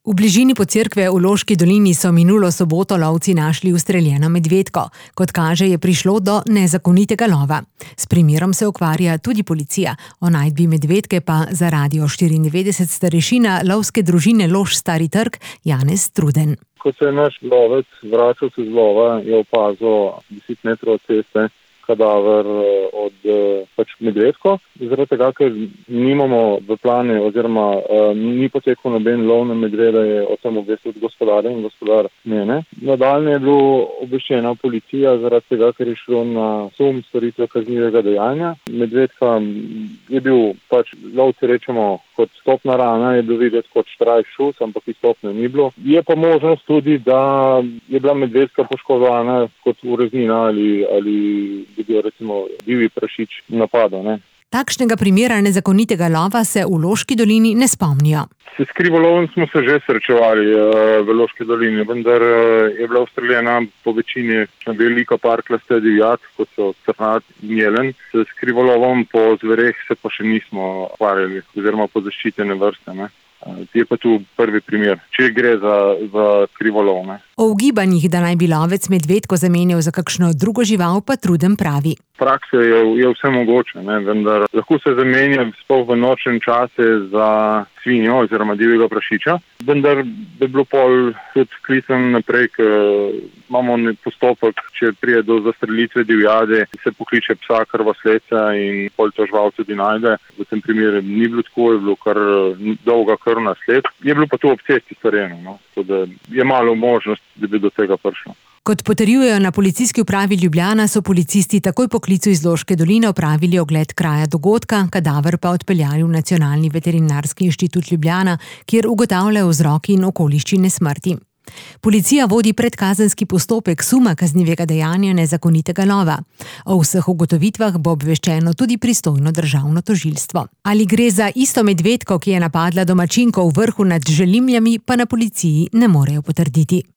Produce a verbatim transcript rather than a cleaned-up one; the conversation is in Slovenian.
V bližini Podcerkve v Loški dolini so minulo soboto lovci našli ustreljeno medvedko. Kot kaže, je prišlo do nezakonitega lova. S primerom se ukvarja tudi policija. O najdbi medvedke pa za Radio štiriindevetdeset starešina lovske družine Loš Stari Trg Janez Truden. Ko se je naš lovec vračal se z lova, je opazil deset metrov od ceste kadaver od pač medvedko. Zaradi tega, ker nimamo v plane oziroma uh, ni potekal noben lov na medveda, je o tem obvestil gospodarja in gospodar mene. Nadaljne je bilo obveščena policija zaradi tega, ker je šlo na sum storitve kaznivega dejanja. Medvedka je bil pač, lovci rečemo, kot stopna rana, je bil videti kot štrajk šus, ampak stopne ni bilo. Je pa možnost tudi, da je bila medvedka poškodovana kot ureznina ali, ali bi bil recimo divji prašič napadel, ne. Takšnega primera nezakonitega lova se v Loški dolini ne spomnijo. S krivolovom smo se že srečevali v Loški dolini, vendar je bila ustreljena po večini velika parklaste divjad, kot so trnat in jelen. S krivolovom po zvereh se pa še nismo ukvarjali, oziroma po zaščitene vrste, ne. Je pa tu prvi primer, če gre za, za krivolov, ne. O ugibanjih, da naj bi lovec medvedko zamenjal za kakšno drugo žival, pa Truden pravi. Praksa je, je vse mogoče, ne, vendar lahko se zamenja sploh v nočnem čase za svinjo oziroma divjega prašiča, vendar bi bilo pol tudi klican naprej, ker imamo postopek, če prije do zastrelitve divjade, se pokliče psa krvosledca in pol to žival tudi najde. V tem primeru ni bilo tako, je bilo kar dolga krvna sled. Je bilo pa to ob cesti storjeno, no, tako da je malo možnost, da bi do tega prišlo. Kot potrjujejo na Policijski upravi Ljubljana, so policisti takoj po klicu iz Loške doline opravili ogled kraja dogodka, kadaver pa odpeljali v Nacionalni veterinarski inštitut Ljubljana, kjer ugotavljajo vzroki in okoliščine smrti. Policija vodi predkazenski postopek suma kaznivega dejanja nezakonitega lova. O vseh ugotovitvah bo obveščeno tudi pristojno državno tožilstvo. Ali gre za isto medvedko, ki je napadla domačinko v Vrhu nad Želimljami, pa na policiji ne morejo potrditi.